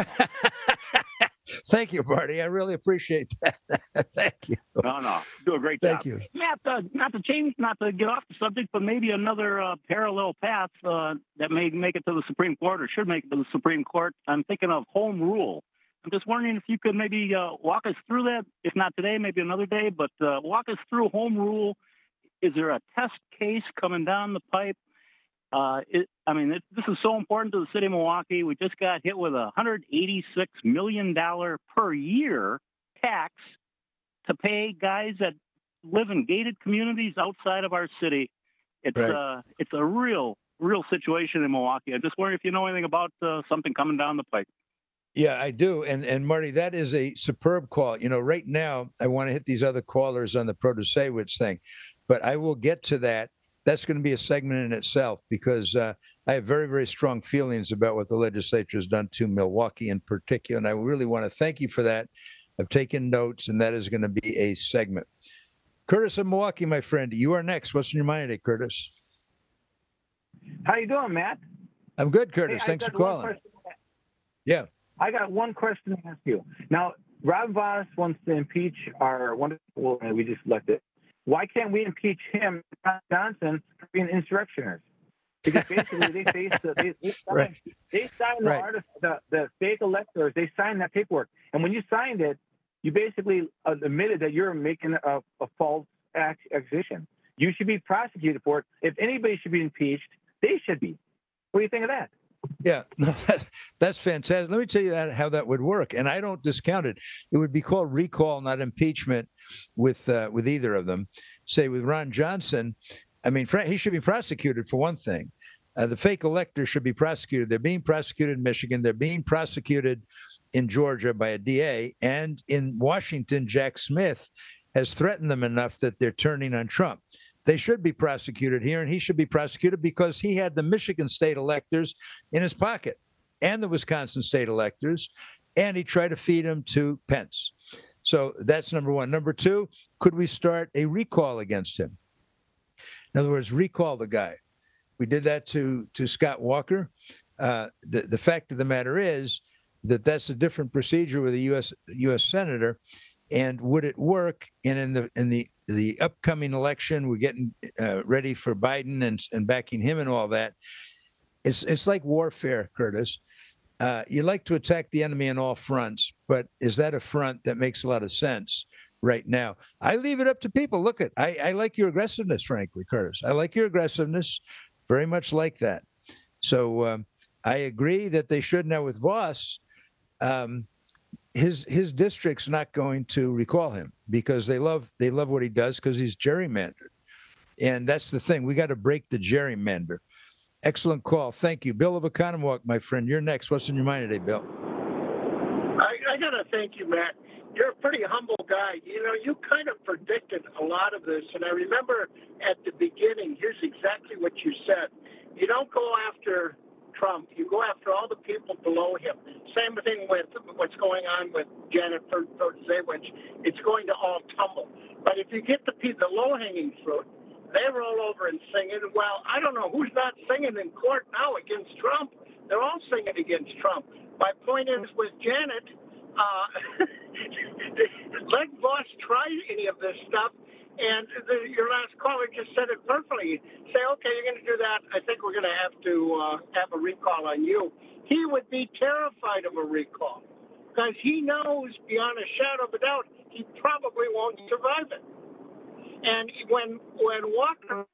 Thank you, Marty. I really appreciate that. Thank you. No, no, do a great job. Thank you. Matt, uh, not to change, not to get off the subject, but maybe another uh, parallel path uh, that may make it to the Supreme Court or should make it to the Supreme Court. I'm thinking of home rule. I'm just wondering if you could maybe uh, walk us through that, if not today, maybe another day, but uh, walk us through home rule. Is there a test case coming down the pipe? Uh, it, I mean, it, this is so important to the city of Milwaukee. We just got hit with a one hundred eighty-six million dollars per year tax to pay guys that live in gated communities outside of our city. It's Right. uh, it's a real, real situation in Milwaukee. I'm just wondering if you know anything about uh, something coming down the pipe. Yeah, I do. And and Marty, that is a superb call. You know, right now, I want to hit these other callers on the Protasewicz thing, but I will get to that. That's going to be a segment in itself because uh, I have very, very strong feelings about what the legislature has done to Milwaukee in particular. And I really want to thank you for that. I've taken notes, and that is going to be a segment. Curtis of Milwaukee, my friend, you are next. What's in your mind today, Curtis? How you doing, Matt? I'm good, Curtis. Hey, Thanks I for got one calling. question. Yeah. I got one question to ask you. Now, Rob Voss wants to impeach our wonderful, and we just elected. Why can't we impeach him, Johnson, for being insurrectionists? Because basically, they they they, they signed, Right. they signed the, Right. artist, the the fake electors. They signed that paperwork, and when you signed it, you basically uh, admitted that you're making a, a false act, accusation. You should be prosecuted for it. If anybody should be impeached, they should be. What do you think of that? Yeah, no, that, that's fantastic. Let me tell you that, how that would work, and I don't discount it. It would be called recall, not impeachment, with uh, with either of them. Say with Ron Johnson, I mean, Frank, he should be prosecuted for one thing, Uh, the fake electors should be prosecuted. They're being prosecuted in Michigan. They're being prosecuted in Georgia by a D A. And in Washington, Jack Smith has threatened them enough that they're turning on Trump. They should be prosecuted here, and he should be prosecuted because he had the Michigan state electors in his pocket and the Wisconsin state electors, and he tried to feed them to Pence. So that's number one. Number two, could we start a recall against him? In other words, recall the guy. We did that to, to Scott Walker. Uh, the, the fact of the matter is that that's a different procedure with a U S U S senator. And would it work? And in the in the the upcoming election, we're getting uh, ready for Biden and and backing him and all that. It's it's like warfare, Curtis. Uh, you like to attack the enemy on all fronts, but is that a front that makes a lot of sense right now? I leave it up to people. Look at I, I like your aggressiveness, frankly, Curtis. I like your aggressiveness, very much like that. So um, I agree that they should. Now with Voss. Um, His his district's not going to recall him because they love they love what he does because he's gerrymandered, and that's the thing. We got to break the gerrymander. Excellent call, thank you, Bill of Oconomowoc, my friend. You're next. What's in your mind today, Bill? I, I gotta thank you, Matt. You're a pretty humble guy. You know, you kind of predicted a lot of this, and I remember at the beginning. Here's exactly what you said. You don't go after Trump, you go after all the people below him. Same thing with what's going on with Janet Protasevich. It's going to all tumble. But if you get the, the low-hanging fruit, they roll over and sing it. Well, I don't know who's not singing in court now against Trump. They're all singing against Trump. My point is with Janet, uh, let Voss try any of this stuff. And the, your last caller just said it perfectly. Say, okay, you're going to do that. I think we're going to have to uh, have a recall on you. He would be terrified of a recall because he knows beyond a shadow of a doubt he probably won't survive it. And when when Walker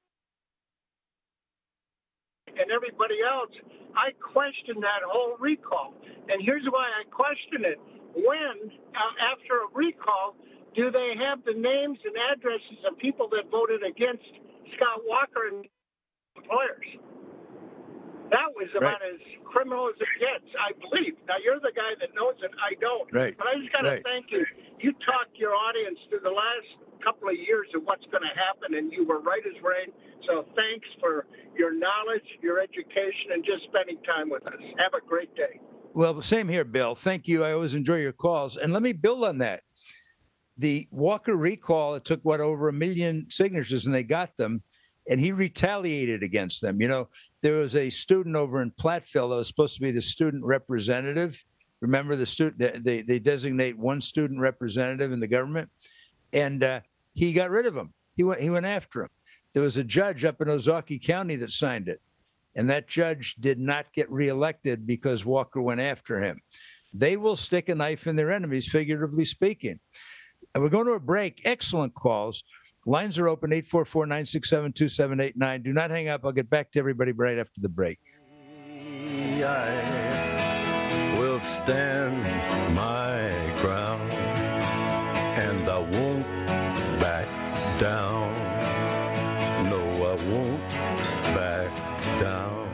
and everybody else, I question that whole recall. And here's why I question it. When, uh, after a recall, do they have the names and addresses of people that voted against Scott Walker and employers? That was about right. as criminal as it gets, I believe. Now, you're the guy that knows it. I don't. Right. But I just got to right. thank you. You talked your audience through the last couple of years of what's going to happen, and you were right as rain. So thanks for your knowledge, your education, and just spending time with us. Have a great day. Well, same here, Bill. Thank you. I always enjoy your calls. And let me build on that. The Walker recall, it took, what, over a million signatures, and they got them, and he retaliated against them. You know, there was a student over in Platteville that was supposed to be the student representative. Remember, the student they, they designate one student representative in the government, and uh, he got rid of him. He went, he went after him. There was a judge up in Ozaukee County that signed it, and that judge did not get reelected because Walker went after him. They will stick a knife in their enemies, figuratively speaking. And we're going to a break. Excellent calls. Lines are open, eight four four, nine six seven, two seven eight nine. Do not hang up. I'll get back to everybody right after the break. I will stand my ground, and I won't back down. No, I won't back down.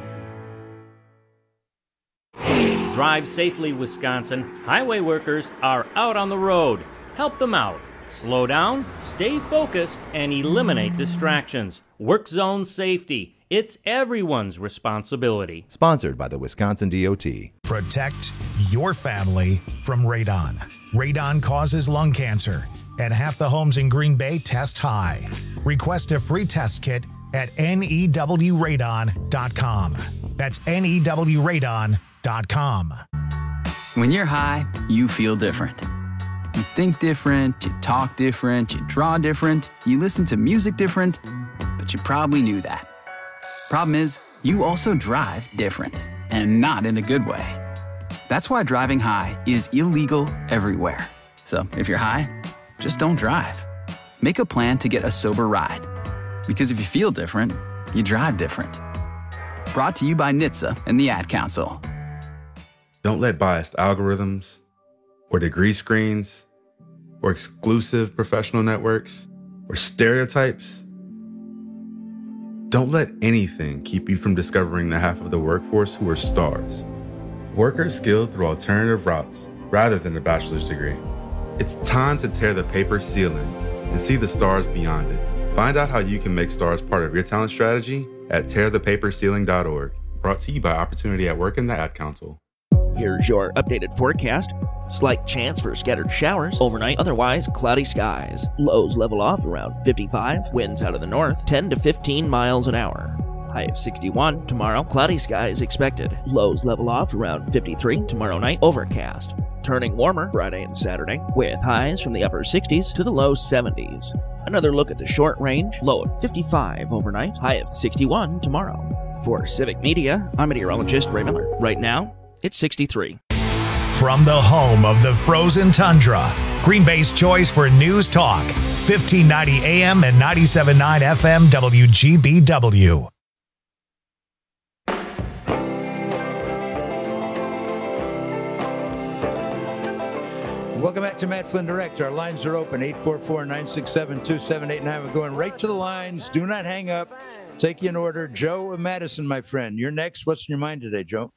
Drive safely, Wisconsin. Highway workers are out on the road. Help them out. Slow down, stay focused, and eliminate distractions. Work zone safety. It's everyone's responsibility. Sponsored by the Wisconsin D O T. Protect your family from radon. Radon causes lung cancer, and half the homes in Green Bay test high. Request a free test kit at N E W radon dot com. That's N E W radon dot com. When you're high, you feel different. You think different, you talk different, you draw different, you listen to music different, but you probably knew that. Problem is, you also drive different, and not in a good way. That's why driving high is illegal everywhere. So if you're high, just don't drive. Make a plan to get a sober ride. Because if you feel different, you drive different. Brought to you by N H T S A and the Ad Council. Don't let biased algorithms or degree screens or exclusive professional networks or stereotypes Don't let anything keep you from discovering the half of the workforce who are stars. Workers skilled through alternative routes rather than a bachelor's degree. It's time to tear the paper ceiling and see the stars beyond it. Find out how you can make stars part of your talent strategy at tear the paper ceiling dot org. Brought to you by Opportunity at Work and the Ad Council. Here's your updated forecast. Slight chance for scattered showers overnight, otherwise cloudy skies. Lows level off around fifty-five, winds out of the north ten to fifteen miles an hour. High of sixty-one tomorrow, cloudy skies expected. Lows level off around fifty-three tomorrow night, overcast. Turning warmer Friday and Saturday, with highs from the upper sixties to the low seventies. Another look at the short range, low of fifty-five overnight, high of sixty-one tomorrow. For Civic Media, I'm meteorologist Ray Miller. Right now, it's sixty-three. From the home of the frozen tundra, Green Bay's choice for news talk, fifteen ninety A M and ninety-seven point nine F M W G B W. Welcome back to Matt Flynn Direct. Our lines are open, eight four four, nine six seven, two seven eight nine. We're going right to the lines. Do not hang up. Take you in order. Joe of Madison, my friend. You're next. What's in your mind today, Joe?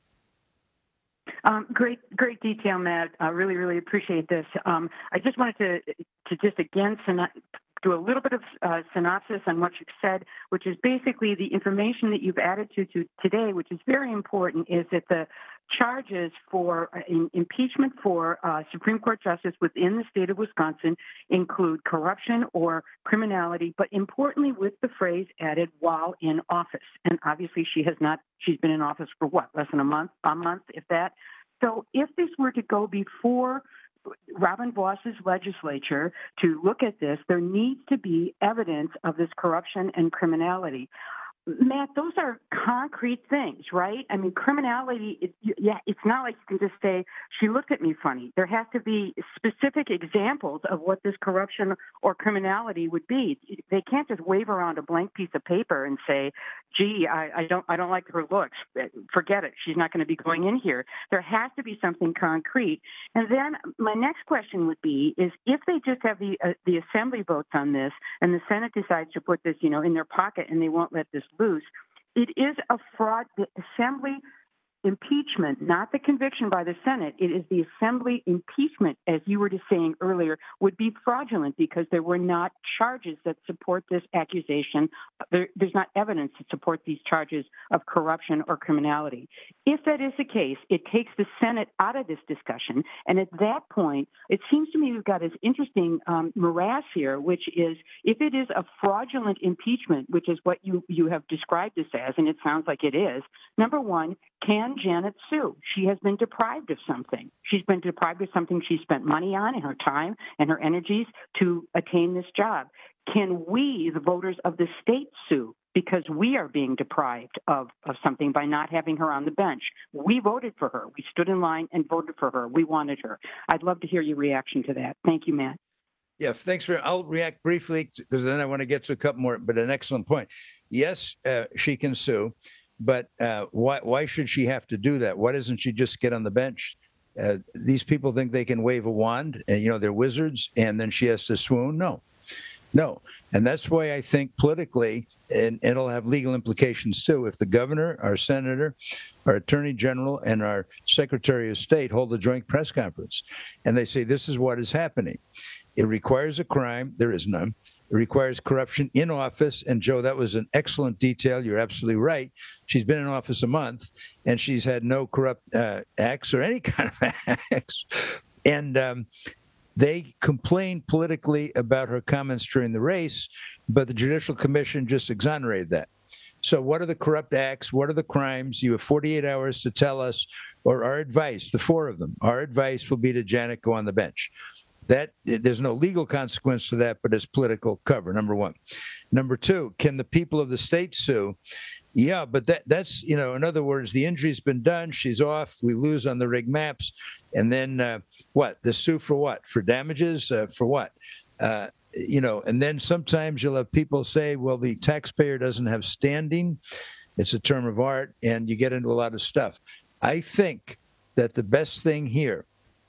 Um, great, great detail, Matt. I really, really appreciate this. Um, I just wanted to to just again do a little bit of uh, synopsis on what you've said, which is basically the information that you've added to, to today, which is very important, is that the charges for uh, in, impeachment for uh, Supreme Court justice within the state of Wisconsin include corruption or criminality, but importantly with the phrase added while in office. And obviously she has not, she's been in office for what, less than a month, a month, if that. So if this were to go before Robin Voss's legislature to look at this, there needs to be evidence of this corruption and criminality. Matt, those are concrete things, right? I mean, criminality, it, yeah, it's not like you can just say, she looked at me funny. There has to be specific examples of what this corruption or criminality would be. They can't just wave around a blank piece of paper and say, gee, I, I don't I don't like her looks. Forget it. She's not going to be going in here. There has to be something concrete. And then my next question would be, is if they just have the uh, the assembly votes on this and the Senate decides to put this, you know, in their pocket and they won't let this loose, it is a fraud. The assembly impeachment, not the conviction by the Senate, it is the assembly impeachment, as you were just saying earlier, would be fraudulent because there were not charges that support this accusation. There, there's not evidence to support these charges of corruption or criminality. If that is the case, it takes the Senate out of this discussion. And at that point, it seems to me we've got this interesting um, morass here, which is if it is a fraudulent impeachment, which is what you, you have described this as, and it sounds like it is, number one, can Janet sue? She has been deprived of something. She's been deprived of something she spent money on and her time and her energies to attain this job. Can we, the voters of the state, sue because we are being deprived of, of something by not having her on the bench? We voted for her. We stood in line and voted for her. We wanted her. I'd love to hear your reaction to that. Thank you, Matt. Yeah, thanks for. I'll react briefly because then I want to get to a couple more. But an excellent point. Yes, uh, she can sue. But uh, why why should she have to do that? Why doesn't she just get on the bench? Uh, these people think they can wave a wand, and you know they're wizards, and then she has to swoon. No, no, and that's why I think politically, and it'll have legal implications too. If the governor, our senator, our attorney general, and our secretary of state hold a joint press conference, and they say this is what is happening, it requires a crime. There is none. It requires corruption in office. And, Joe, that was an excellent detail. You're absolutely right. She's been in office a month, and she's had no corrupt uh, acts or any kind of acts. And um, they complained politically about her comments during the race, but the Judicial Commission just exonerated that. So what are the corrupt acts? What are the crimes? You have forty-eight hours to tell us, or our advice, the four of them. Our advice will be to Janet, go on the bench. That there's no legal consequence to that, but it's political cover, number one. Number two, can the people of the state sue? Yeah, but that that's, you know, in other words, the injury's been done. She's off. We lose on the rig maps. And then uh, what? The sue for what? For damages? Uh, for what? Uh, you know, and then sometimes you'll have people say, well, the taxpayer doesn't have standing. It's a term of art, and you get into a lot of stuff. I think that the best thing here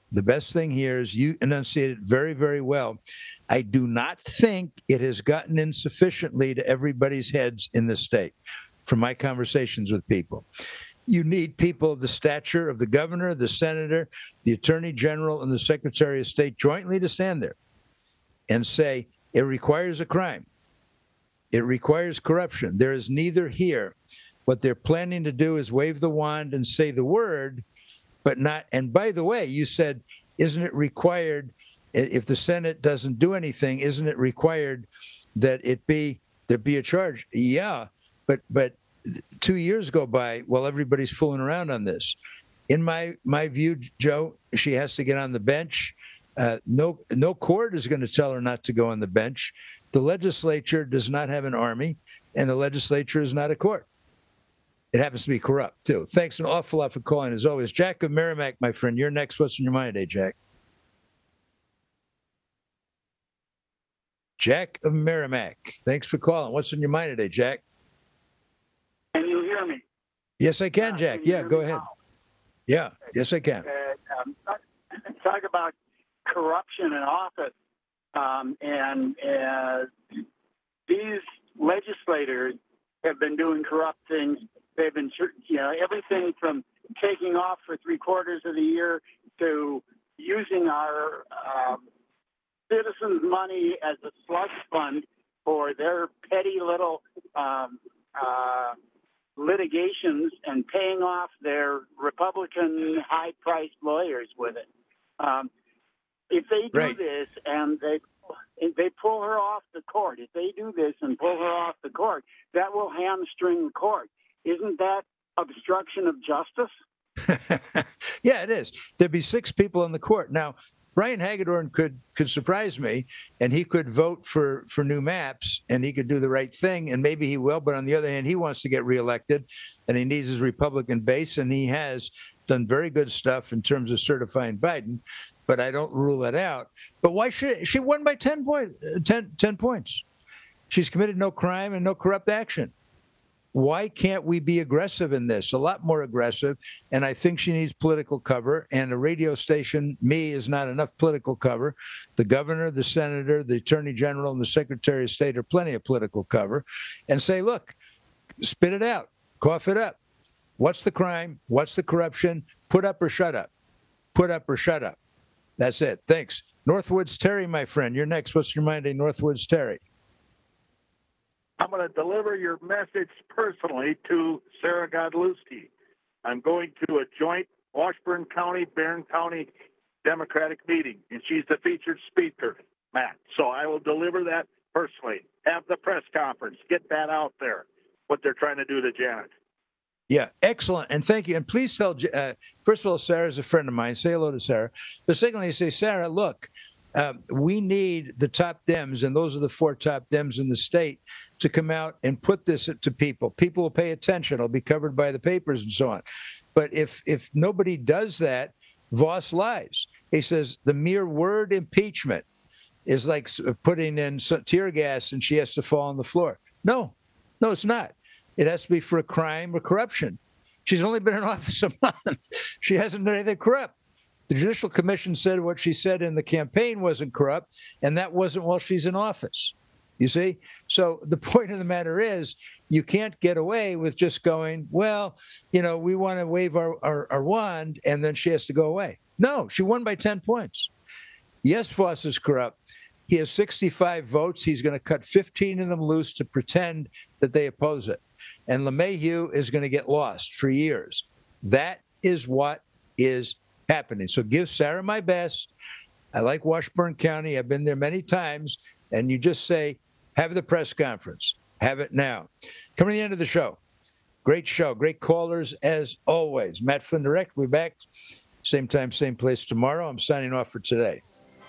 The best thing here is you enunciated very, very well. I do not think it has gotten in sufficiently to everybody's heads in the state from my conversations with people. You need people of the stature of the governor, the senator, the attorney general, and the secretary of state jointly to stand there and say, it requires a crime. It requires corruption. There is neither here. What they're planning to do is wave the wand and say the word, but not. And by the way, you said, isn't it required, if the Senate doesn't do anything, isn't it required that it be, there be a charge? Yeah, but but two years go by while everybody's fooling around on this. In my my view, Joe, she has to get on the bench. Uh, no, no court is going to tell her not to go on the bench. The legislature does not have an army, and the legislature is not a court. It happens to be corrupt, too. Thanks an awful lot for calling, as always. Jack of Merrimack, my friend, you're next. What's in your mind today, Jack? Jack of Merrimack, thanks for calling. What's in your mind today, Jack? Can you hear me? Yes, I can, Jack. Yeah, go ahead. Yeah, yes, I can. Uh, um, talk about corruption in office, um, and uh, these legislators have been doing corrupt things. They've been, you know, everything from taking off for three quarters of the year to using our um, citizens' money as a slush fund for their petty little um, uh, litigations and paying off their Republican high-priced lawyers with it. Um, if they do right. this and they if they pull her off the court, if they do this and pull her off the court, that will hamstring the court. Isn't that obstruction of justice? Yeah, it is. There'd be six people in the court. Now, Brian Hagedorn could could surprise me, and he could vote for, for new maps, and he could do the right thing, and maybe he will. But on the other hand, he wants to get reelected, and he needs his Republican base, and he has done very good stuff in terms of certifying Biden. But I don't rule that out. But why should she won by ten, point, ten, ten points? She's committed no crime and no corrupt action. Why can't we be aggressive in this? A lot more aggressive. And I think she needs political cover. And a radio station, me, is not enough political cover. The governor, the senator, the attorney general, and the secretary of state are plenty of political cover. And say, look, spit it out, cough it up. What's the crime? What's the corruption? Put up or shut up. Put up or shut up. That's it. Thanks. Northwoods Terry, my friend. You're next. What's your mind, Northwoods Terry? I'm going to deliver your message personally to Sarah Godlewski. I'm going to a joint Washburn County, Barron County Democratic meeting, and she's the featured speaker, Matt. So I will deliver that personally. Have the press conference. Get that out there, what they're trying to do to Janet. Yeah, excellent. And thank you. And please tell, uh, first of all, Sarah's a friend of mine. Say hello to Sarah. But secondly, say, Sarah, look, uh, we need the top Dems, and those are the four top Dems in the state, to come out and put this to people. People will pay attention. It'll be covered by the papers and so on. But if if nobody does that, Voss lies. He says the mere word impeachment is like putting in tear gas and she has to fall on the floor. No, no, it's not. It has to be for a crime or corruption. She's only been in office a month. She hasn't done anything corrupt. The Judicial Commission said what she said in the campaign wasn't corrupt, and that wasn't while she's in office. You see? So the point of the matter is you can't get away with just going, well, you know, we want to wave our, our, our wand, and then she has to go away. No, she won by ten points. Yes, Voss is corrupt. He has sixty-five votes. He's going to cut fifteen of them loose to pretend that they oppose it. And LeMahieu is going to get lost for years. That is what is happening. So give Sarah my best. I like Washburn County. I've been there many times. And you just say, have the press conference. Have it now. Coming to the end of the show. Great show. Great callers as always. Matt Flynn Direct. We'll be back same time, same place tomorrow. I'm signing off for today.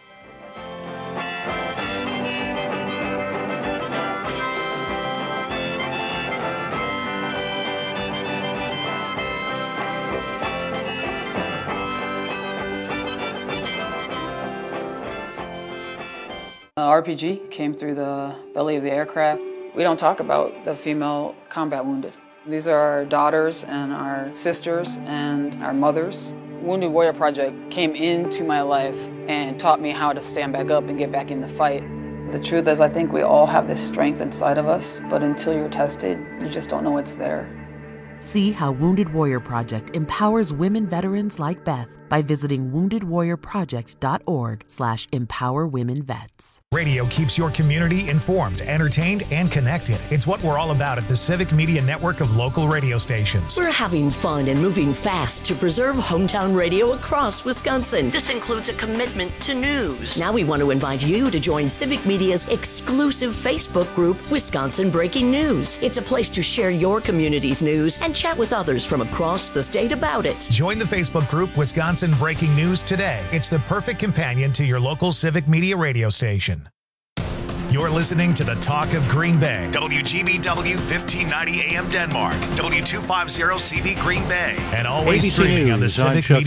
Uh, R P G came through the belly of the aircraft. We don't talk about the female combat wounded. These are our daughters and our sisters and our mothers. Wounded Warrior Project came into my life and taught me how to stand back up and get back in the fight. The truth is, I think we all have this strength inside of us, but until you're tested, you just don't know it's there. See how Wounded Warrior Project empowers women veterans like Beth by visiting wounded warrior project dot org slash empower women vets. Radio keeps your community informed, entertained, and connected. It's what we're all about at the Civic Media Network of local radio stations. We're having fun and moving fast to preserve hometown radio across Wisconsin. This includes a commitment to news. Now we want to invite you to join Civic Media's exclusive Facebook group, Wisconsin Breaking News. It's a place to share your community's news and chat with others from across the state about it. Join the Facebook group Wisconsin Breaking News today. It's the perfect companion to your local Civic Media radio station. You're listening to the Talk of Green Bay. W G B W fifteen ninety A M Denmark. W two fifty C V Green Bay. And always A B C streaming News, on the I'm Civic Chuck Media